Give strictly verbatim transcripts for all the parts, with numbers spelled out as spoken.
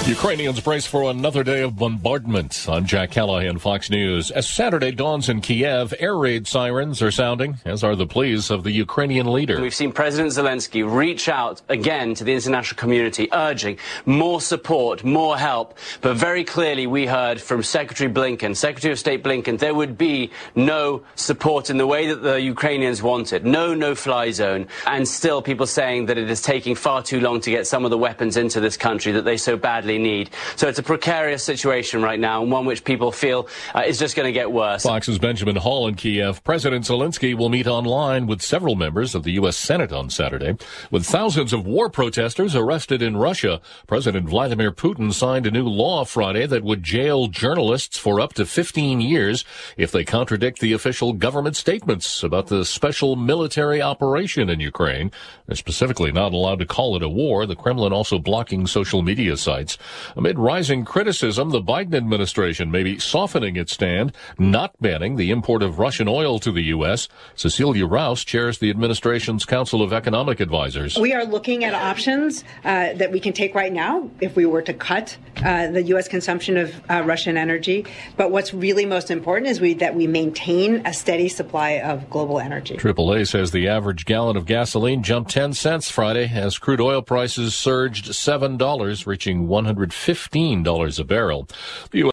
Ukrainians brace for another day of bombardment. I'm Jack Callahan, Fox News. As Saturday dawns in Kiev, air raid sirens are sounding, as are the pleas of the Ukrainian leader. We've seen President Zelensky reach out again to the international community, urging more support, more help. But very clearly we heard from Secretary Blinken, Secretary of State Blinken, there would be no support in the way that the Ukrainians wanted. No no-fly zone. And still people saying that it is taking far too long to get some of the weapons into this country that they so badly need. So it's a precarious situation right now, and one which people feel uh, is just going to get worse. Fox's Benjamin Hall in Kiev. President Zelensky will meet online with several members of the U S Senate on Saturday. With thousands of war protesters arrested in Russia, President Vladimir Putin signed a new law Friday that would jail journalists for up to fifteen years if they contradict the official government statements about the special military operation in Ukraine. They're specifically not allowed to call it a war. The Kremlin also blocking social media sites. Amid rising criticism, the Biden administration may be softening its stand, not banning the import of Russian oil to the U S. Cecilia Rouse chairs the administration's Council of Economic Advisors. We are looking at options uh, that we can take right now if we were to cut uh, the U S consumption of uh, Russian energy. But what's really most important is we, that we maintain a steady supply of global energy. triple A says the average gallon of gasoline jumped ten cents Friday as crude oil prices surged seven dollars, reaching one hundred fifteen dollars a barrel. The U S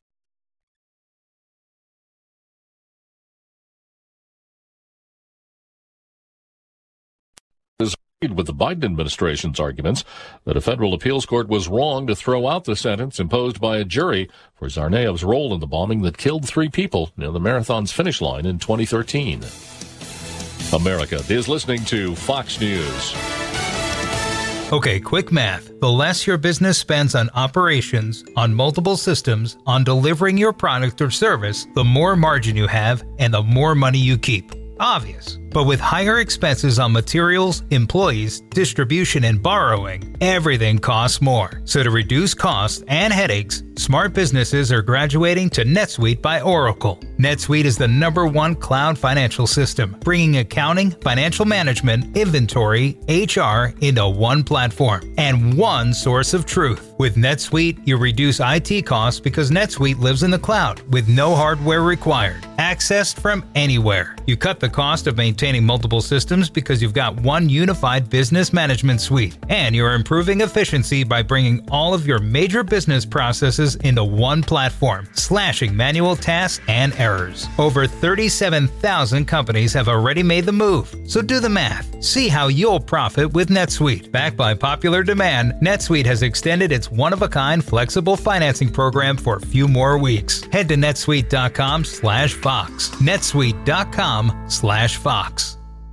is agreed with the Biden administration's arguments that a federal appeals court was wrong to throw out the sentence imposed by a jury for Tsarnaev's role in the bombing that killed three people near the marathon's finish line in twenty thirteen. America is listening to Fox News. Okay, quick math. The less your business spends on operations, on multiple systems, on delivering your product or service, the more margin you have and the more money you keep. Obvious. But with higher expenses on materials, employees, distribution, and borrowing, everything costs more. So to reduce costs and headaches, smart businesses are graduating to NetSuite by Oracle. NetSuite is the number one cloud financial system, bringing accounting, financial management, inventory, H R into one platform and one source of truth. With NetSuite, you reduce I T costs because NetSuite lives in the cloud with no hardware required. Accessed from anywhere. You cut the cost of maintaining multiple systems because you've got one unified business management suite. And you're improving efficiency by bringing all of your major business processes into one platform, slashing manual tasks and errors. Over thirty-seven thousand companies have already made the move. So do the math. See how you'll profit with NetSuite. Backed by popular demand, NetSuite has extended its one-of-a-kind flexible financing program for a few more weeks. Head to netsuite.com slash Fox. netsuite.com slash Fox.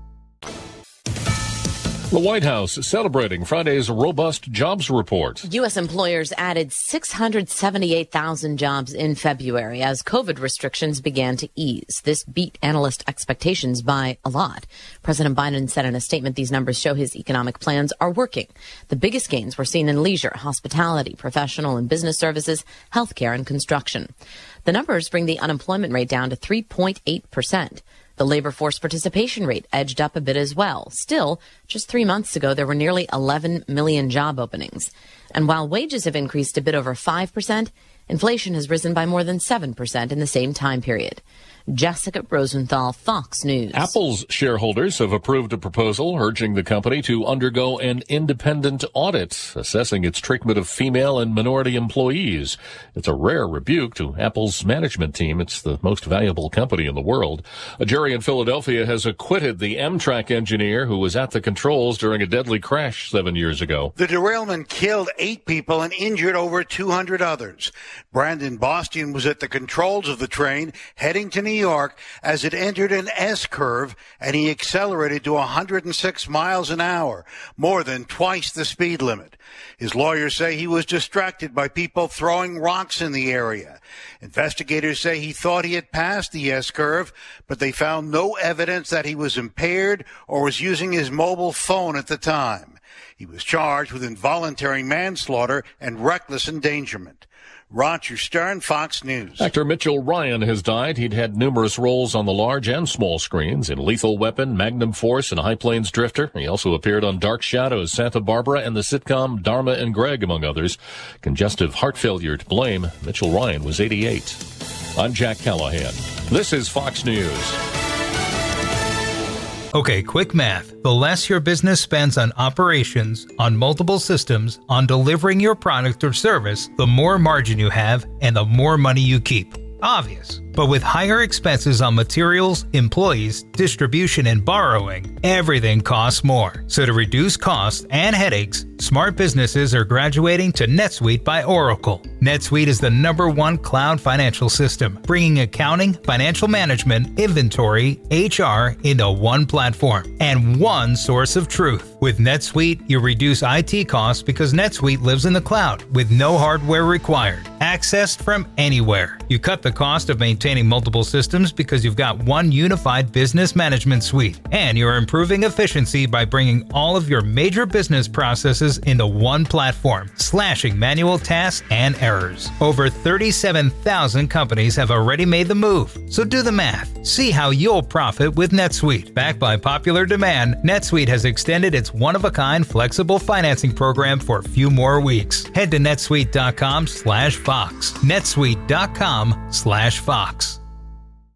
The White House is celebrating Friday's robust jobs report. U S employers added six hundred seventy-eight thousand jobs in February as COVID restrictions began to ease. This beat analyst expectations by a lot. President Biden said in a statement these numbers show his economic plans are working. The biggest gains were seen in leisure, hospitality, professional and business services, healthcare, and construction. The numbers bring the unemployment rate down to three point eight percent. The labor force participation rate edged up a bit as well. Still, just three months ago, there were nearly eleven million job openings. And while wages have increased a bit over five percent, inflation has risen by more than seven percent in the same time period. Jessica Rosenthal, Fox News. Apple's shareholders have approved a proposal urging the company to undergo an independent audit, assessing its treatment of female and minority employees. It's a rare rebuke to Apple's management team. It's the most valuable company in the world. A jury in Philadelphia has acquitted the Amtrak engineer who was at the controls during a deadly crash seven years ago. The derailment killed eight people and injured over two hundred others. Brandon Bastian was at the controls of the train heading to New New York as it entered an S-curve, and he accelerated to one hundred six miles an hour, more than twice the speed limit. His lawyers say he was distracted by people throwing rocks in the area. Investigators say he thought he had passed the S-curve, but they found no evidence that he was impaired or was using his mobile phone at the time. He was charged with involuntary manslaughter and reckless endangerment. Roger Stern, Fox News. Actor Mitchell Ryan has died. He'd had numerous roles on the large and small screens in Lethal Weapon, Magnum Force, and High Plains Drifter. He also appeared on Dark Shadows, Santa Barbara, and the sitcom Dharma and Greg, among others. Congestive heart failure to blame. Mitchell Ryan was eighty-eight. I'm Jack Callahan. This is Fox News. Okay, quick math. The less your business spends on operations, on multiple systems, on delivering your product or service, the more margin you have and the more money you keep. Obvious. But with higher expenses on materials, employees, distribution, and borrowing, everything costs more. So to reduce costs and headaches, smart businesses are graduating to NetSuite by Oracle. NetSuite is the number one cloud financial system, bringing accounting, financial management, inventory, H R into one platform and one source of truth. With NetSuite, you reduce I T costs because NetSuite lives in the cloud with no hardware required, accessed from anywhere. You cut the cost of maintaining multiple systems because you've got one unified business management suite, and you're improving efficiency by bringing all of your major business processes into one platform, slashing manual tasks and errors. Over thirty-seven thousand companies have already made the move, so do the math. See how you'll profit with NetSuite. Backed by popular demand, NetSuite has extended its one-of-a-kind flexible financing program for a few more weeks. Head to netsuite.com slash Fox. netsuite.com slash Fox.